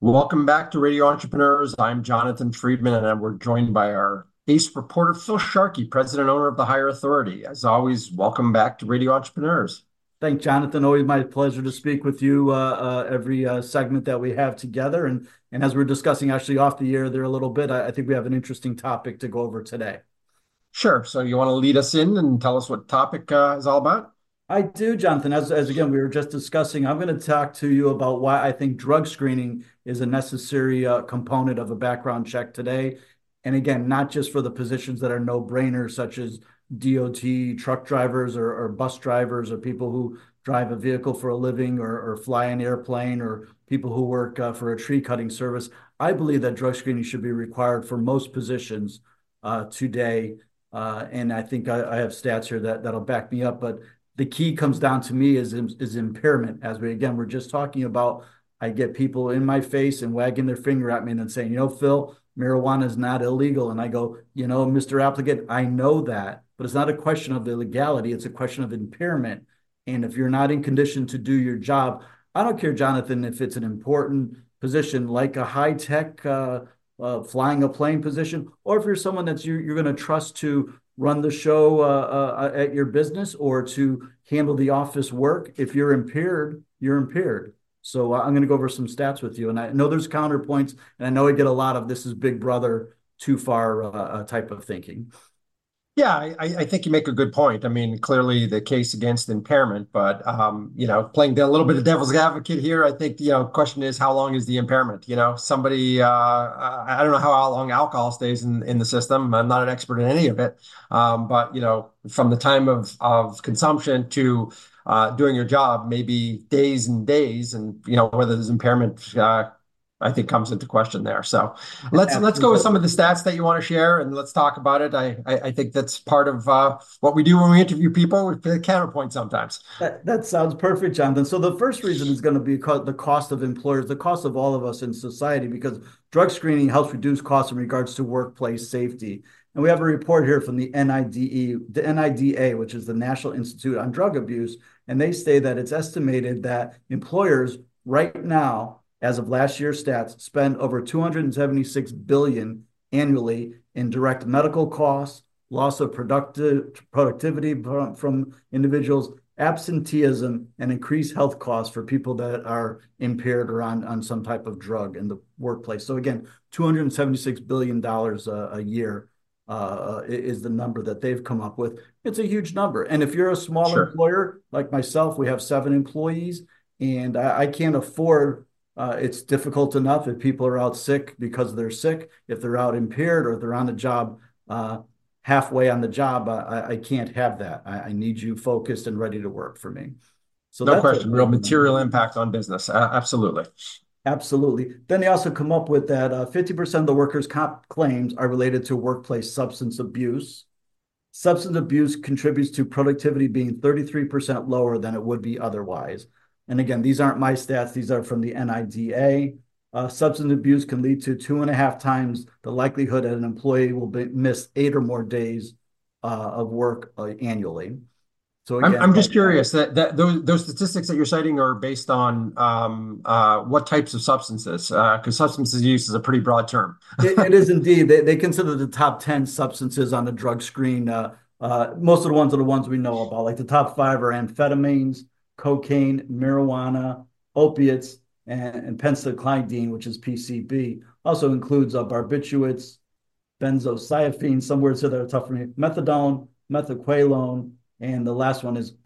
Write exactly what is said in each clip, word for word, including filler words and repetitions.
Welcome back to Radio Entrepreneurs. I'm Jonathan Friedman, and we're joined by our ace reporter, Phil Sharkey, president owner of the Higher Authority. As always, welcome back to Radio Entrepreneurs. Thanks, Jonathan. Always my pleasure to speak with you uh, uh, every uh, segment that we have together. And and as we're discussing actually off the air there a little bit, I, I think we have an interesting topic to go over today. Sure. So you want to lead us in and tell us what topic uh, is all about? I do, Jonathan. As, as again, we were just discussing, I'm going to talk to you about why I think drug screening is a necessary uh, component of a background check today. And again, not just for the positions that are no-brainers, such as D O T truck drivers or, or bus drivers or people who drive a vehicle for a living or, or fly an airplane or people who work uh, for a tree cutting service. I believe that drug screening should be required for most positions uh, today. Uh, and I think I, I have stats here that, that'll back me up. But the key comes down to me is is impairment. As we again we're just talking about, I get people in my face and wagging their finger at me and then saying, you know, Phil, marijuana is not illegal. And I go, you know, Mister Applicant, I know that, but it's not a question of the legality. It's a question of impairment. And if you're not in condition to do your job, I don't care, Jonathan, if it's an important position like a high tech uh, uh, flying a plane position, or if you're someone that's you're, you're going to trust to run the show uh, uh, at your business or to handle the office work. If you're impaired, you're impaired. So uh, I'm going to go over some stats with you. And I know there's counterpoints, and I know I get a lot of this is big brother too far uh, uh, type of thinking. Yeah, I, I think you make a good point. I mean, clearly the case against impairment, but um, you know, playing a little bit of devil's advocate here, I think, you know, question is how long is the impairment? You know, somebody uh, I don't know how long alcohol stays in, in the system. I'm not an expert in any of it. Um, but you know, from the time of of consumption to uh, doing your job, maybe days and days, and you know, whether there's impairment uh, I think comes into question there. So let's let's go with some of Absolutely. the stats that you want to share and let's talk about it. I I, I think that's part of uh, what we do when we interview people. We play counterpoint sometimes. That, that sounds perfect, Jonathan. So the first reason is going to be co- the cost of employers, the cost of all of us in society, because drug screening helps reduce costs in regards to workplace safety. And we have a report here from the N I D E, the N I D A, which is the National Institute on Drug Abuse, and they say that it's estimated that employers right now, as of last year's stats, spend over two hundred seventy-six billion dollars annually in direct medical costs, loss of productive productivity from, from individuals, absenteeism, and increased health costs for people that are impaired or on, on some type of drug in the workplace. So again, two hundred seventy-six billion dollars a, a year uh, is the number that they've come up with. It's a huge number. And if you're a small Sure. employer like myself, we have seven employees, and I, I can't afford uh, it's difficult enough if people are out sick because they're sick, if they're out impaired, or if they're on the job uh, halfway on the job. I, I can't have that. I, I need you focused and ready to work for me. So No that's a question. Real big number. material impact on business. Uh, absolutely. Absolutely. Then they also come up with that uh, fifty percent of the workers' comp claims are related to workplace substance abuse. Substance abuse contributes to productivity being thirty-three percent lower than it would be otherwise. And again, these aren't my stats, these are from the N I D A. Uh, substance abuse can lead to two and a half times the likelihood that an employee will be, miss eight or more days uh, of work uh, annually. So I'm again, I'm just that, curious that that those those statistics that you're citing are based on um, uh, what types of substances? Because uh, substances use is a pretty broad term. It, it is indeed. They, they consider the top ten substances on the drug screen. Uh, uh, most of the ones are the ones we know about. Like the top five are amphetamines, cocaine, marijuana, opiates, and, and phencyclidine, which is P C B. Also includes uh, barbiturates, benzothiophene, some words that are tough for me, methadone, methaqualone, and the last one is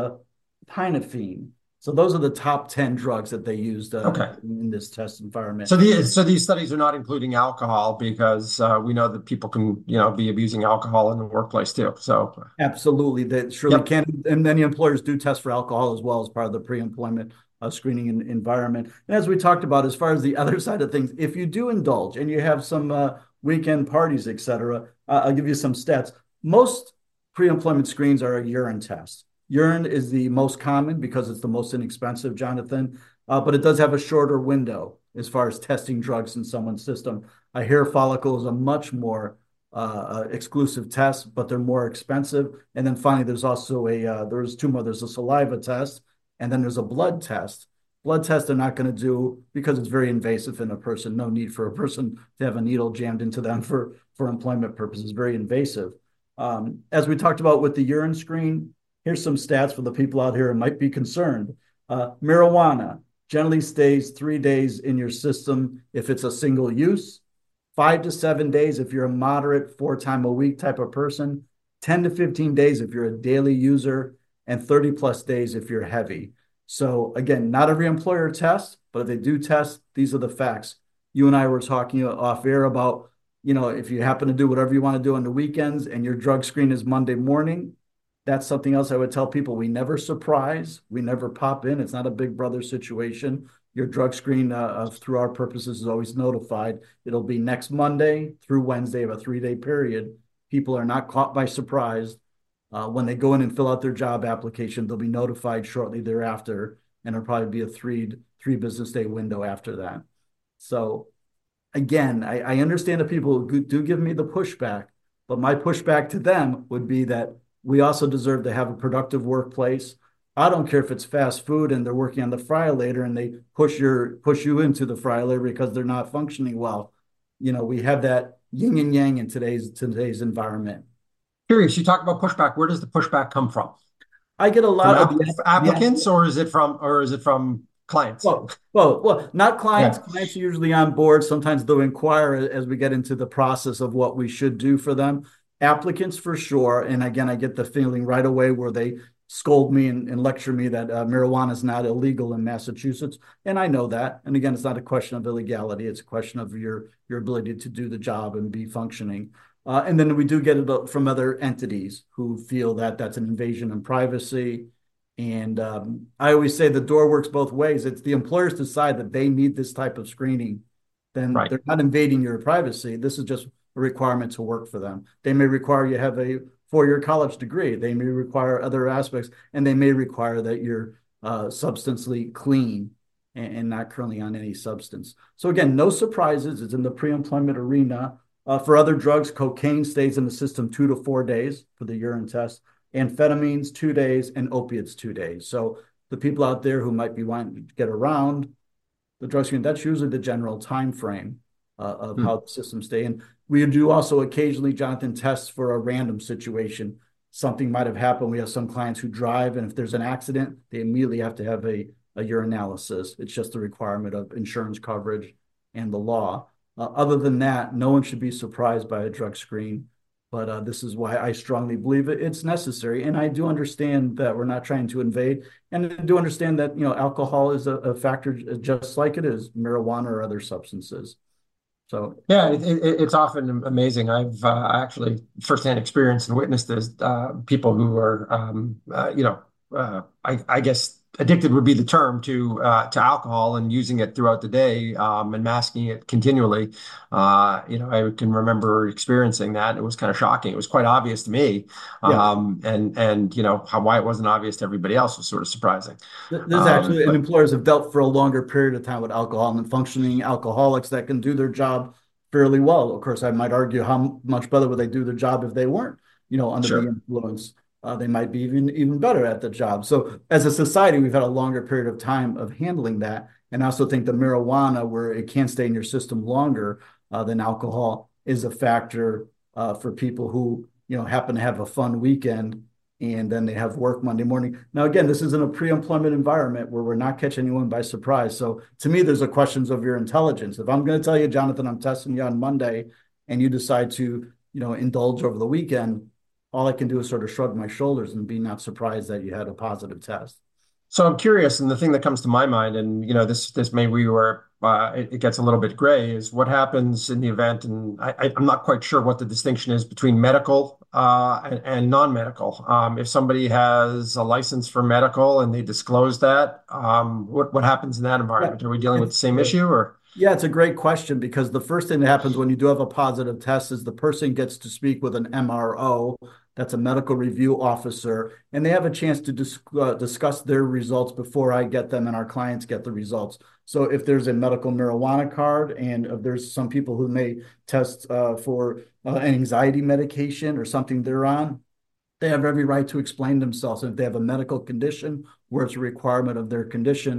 proxapinephrine. So those are the top ten drugs that they used uh, Okay. in this test environment. So these so these studies are not including alcohol because uh, we know that people can, you know, be abusing alcohol in the workplace too. So, Absolutely, that surely yep. can. And many employers do test for alcohol as well as part of the pre-employment uh, screening and environment. And as we talked about, as far as the other side of things, if you do indulge and you have some uh, weekend parties, et cetera, uh, I'll give you some stats. Most pre-employment screens are a urine test. Urine is the most common because it's the most inexpensive, Jonathan, uh, but it does have a shorter window as far as testing drugs in someone's system. A hair follicle is a much more uh, exclusive tests, but they're more expensive. And then finally, there's also a uh, there's two more. There's a saliva test, and then there's a blood test. Blood tests they're not going to do because it's very invasive in a person. No need for a person to have a needle jammed into them for, for employment purposes. Very invasive. Um, as we talked about with the urine screen, here's some stats for the people out here who might be concerned. Uh, marijuana generally stays three days in your system if it's a single use, five to seven days if you're a moderate four time a week type of person, ten to fifteen days if you're a daily user, and thirty plus days if you're heavy. So again, not every employer tests, but if they do test, these are the facts. You and I were talking off air about, you know, if you happen to do whatever you want to do on the weekends and your drug screen is Monday morning, that's something else I would tell people. We never surprise, we never pop in. It's not a big brother situation. Your drug screen, uh, through our purposes, is always notified. It'll be next Monday through Wednesday of a three-day period. People are not caught by surprise. Uh, when they go in and fill out their job application, they'll be notified shortly thereafter, and it'll probably be a three three business day window after that. So again, I, I understand that people do give me the pushback, but my pushback to them would be that we also deserve to have a productive workplace. I don't care if it's fast food and they're working on the fryer later and they push your push you into the fryer later because they're not functioning well. You know, we have that yin and yang in today's today's environment. Curious, you talk about pushback. Where does the pushback come from? I get a From lot of app the, applicants, the or is it from or is it from clients? well, well, well, not clients. Yeah, Clients are usually on board. Sometimes they'll inquire as we get into the process of what we should do for them. Applicants for sure. And again, I get the feeling right away where they scold me and, and lecture me that uh, marijuana is not illegal in Massachusetts. And I know that. And again, it's not a question of illegality. It's a question of your, your ability to do the job and be functioning. Uh, and then we do get it from other entities who feel that that's an invasion of privacy. And um, I always say the door works both ways. It's the employers decide that they need this type of screening, then right. they're not invading your privacy. This is just a requirement to work for them. They may require you have a four-year college degree. They may require other aspects, and they may require that you're uh, substantially clean and, and not currently on any substance. So again, no surprises. It's in the pre-employment arena. Uh, for other drugs, cocaine stays in the system two to four days for the urine test, amphetamines two days, and opiates two days. So the people out there who might be wanting to get around the drug screen, that's usually the general time frame uh, of Hmm. how the systems stay. And we do also occasionally, Jonathan, tests for a random situation. Something might have happened. We have some clients who drive, and if there's an accident, they immediately have to have a, a urinalysis. It's just a requirement of insurance coverage and the law. Uh, other than that, no one should be surprised by a drug screen. But uh, this is why I strongly believe it, it's necessary. And I do understand that we're not trying to invade. And I do understand that, you know, alcohol is a, a factor just like it is marijuana or other substances. So, Yeah, it, it, it's often amazing. I've uh, actually firsthand experienced and witnessed this. Uh, people who are, um, uh, you know, uh, I, I guess addicted would be the term to uh, to alcohol and using it throughout the day um, and masking it continually. Uh, you know, I can remember experiencing that. It was kind of shocking. It was quite obvious to me, yeah, um, and and you know how why it wasn't obvious to everybody else was sort of surprising. there's Um, actually, and but employers have dealt for a longer period of time with alcohol and functioning alcoholics that can do their job fairly well. Of course, I might argue how much better would they do their job if they weren't, you know, under the sure. influence. Uh, they might be even even better at the job. So as a society, we've had a longer period of time of handling that. And I also think the marijuana, where it can stay in your system longer uh, than alcohol, is a factor uh, for people who, you know, happen to have a fun weekend and then they have work Monday morning. Now, again, this is in a pre-employment environment where we're not catching anyone by surprise. So to me, there's a questions of your intelligence. If I'm going to tell you, Jonathan, I'm testing you on Monday, and you decide to, you know, indulge over the weekend, all I can do is sort of shrug my shoulders and be not surprised that you had a positive test. So I'm curious, and the thing that comes to my mind, and you know, this this may be where uh, it, it gets a little bit gray, is what happens in the event, and I, I, I'm not quite sure what the distinction is between medical uh, and, and non-medical. Um, if somebody has a license for medical and they disclose that, um, what what happens in that Yeah, environment? Are we dealing with the it's same issue, or Yeah, it's a great question because the first thing that happens when you do have a positive test is the person gets to speak with an M R O, that's a medical review officer, and they have a chance to dis uh, discuss their results before I get them and our clients get the results. So if there's a medical marijuana card and if there's some people who may test uh, for uh, an anxiety medication or something they're on, they have every right to explain themselves. And if they have a medical condition where it's a requirement of their condition,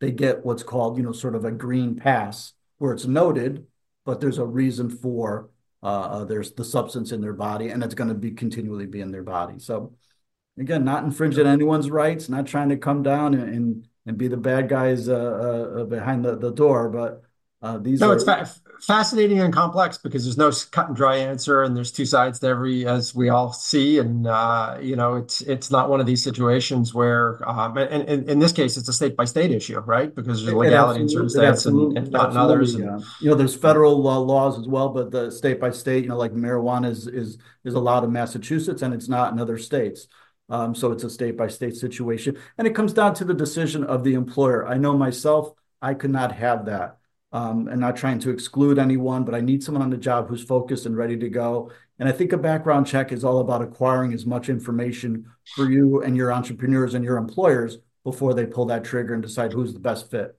they get what's called, you know, sort of a green pass where it's noted, but there's a reason for uh, uh, there's the substance in their body and it's going to be continually be in their body. So again, not infringing anyone's rights, not trying to come down and and, and be the bad guys uh, uh, behind the, the door, but uh, these No, are it's fa fascinating and complex because there's no cut and dry answer, and there's two sides to every, as we all see. And uh, you know, it's it's not one of these situations where, um, and, and in this case, it's a state by state issue, right? Because there's it legality in certain absolutely, it states and, and absolutely, not in others. absolutely. And Uh, you know, there's federal uh, laws as well, but the state by state, you know, like marijuana is is is allowed in Massachusetts and it's not in other states. Um, so it's a state by state situation, and it comes down to the decision of the employer. I know myself, I could not have that. Um, and not trying to exclude anyone, but I need someone on the job who's focused and ready to go. And I think a background check is all about acquiring as much information for you and your entrepreneurs and your employers before they pull that trigger and decide who's the best fit.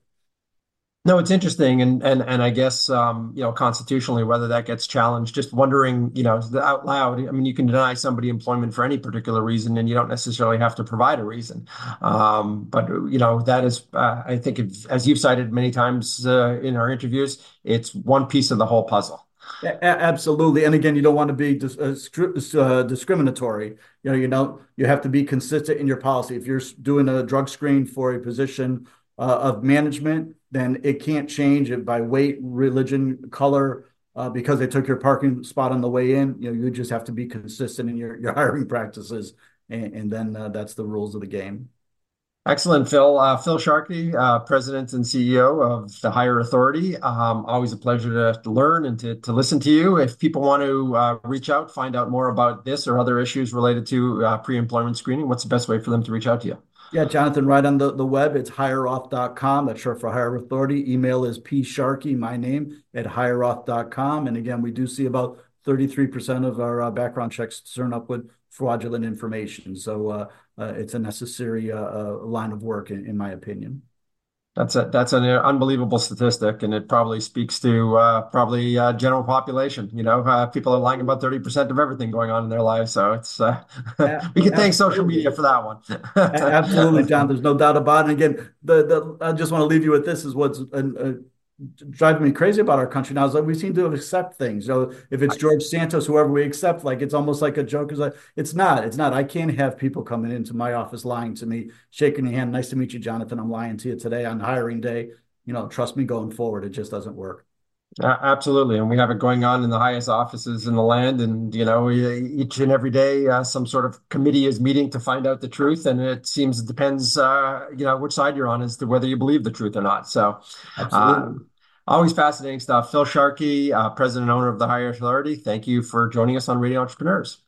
no, it's interesting, and and and I guess um, you know, constitutionally whether that gets challenged. Just wondering, you know, out loud. I mean, you can deny somebody employment for any particular reason, and you don't necessarily have to provide a reason. Um, but you know, that is, uh, I think, if, as you've cited many times uh, in our interviews, it's one piece of the whole puzzle. A- absolutely. And again, you don't want to be dis uh, uh, discriminatory. You know, you know, you have to be consistent in your policy. If you're doing a drug screen for a position uh, of management, then it can't change it by weight, religion, color, uh, because they took your parking spot on the way in. You know, you just have to be consistent in your, your hiring practices. And, and then uh, that's the rules of the game. Excellent, Phil. Uh, Phil Sharkey, uh, President and C E O of the Hire Authority. Um, always a pleasure to, to learn and to, to listen to you. If people want to uh, reach out, find out more about this or other issues related to uh, pre-employment screening, what's the best way for them to reach out to you? Yeah, Jonathan, right on the, the web, it's hireoff dot com. That's short for Hire Authority. Email is p sharkey, my name, at hireoff dot com. And again, we do see about thirty-three percent of our uh, background checks turn up with fraudulent information. So uh, uh, it's a necessary uh, uh, line of work, in, in my opinion. That's a that's an unbelievable statistic, and it probably speaks to uh, probably uh, general population. You know, uh, people are lying about thirty percent of everything going on in their lives. So it's uh, A- we can thank social absolutely. media for that one. Absolutely, John. There's no doubt about it. And again, the the I just want to leave you with this is what's uh, uh, driving me crazy about our country now is like we seem to accept things. You know, if it's George Santos, whoever we accept, like it's almost like a joke. Is like it's not. It's not. I can't have people coming into my office lying to me, shaking your hand. Nice to meet you, Jonathan. I'm lying to you today on hiring day. You know, trust me, going forward, it just doesn't work. Uh, absolutely, and we have it going on in the highest offices in the land, and you know, we, each and every day, uh, some sort of committee is meeting to find out the truth, and it seems it depends, uh, you know, which side you're on as to whether you believe the truth or not. So, uh, Absolutely. always fascinating stuff. Phil Sharkey, uh, President and owner of the Hire Authority. Thank you for joining us on Radio Entrepreneurs.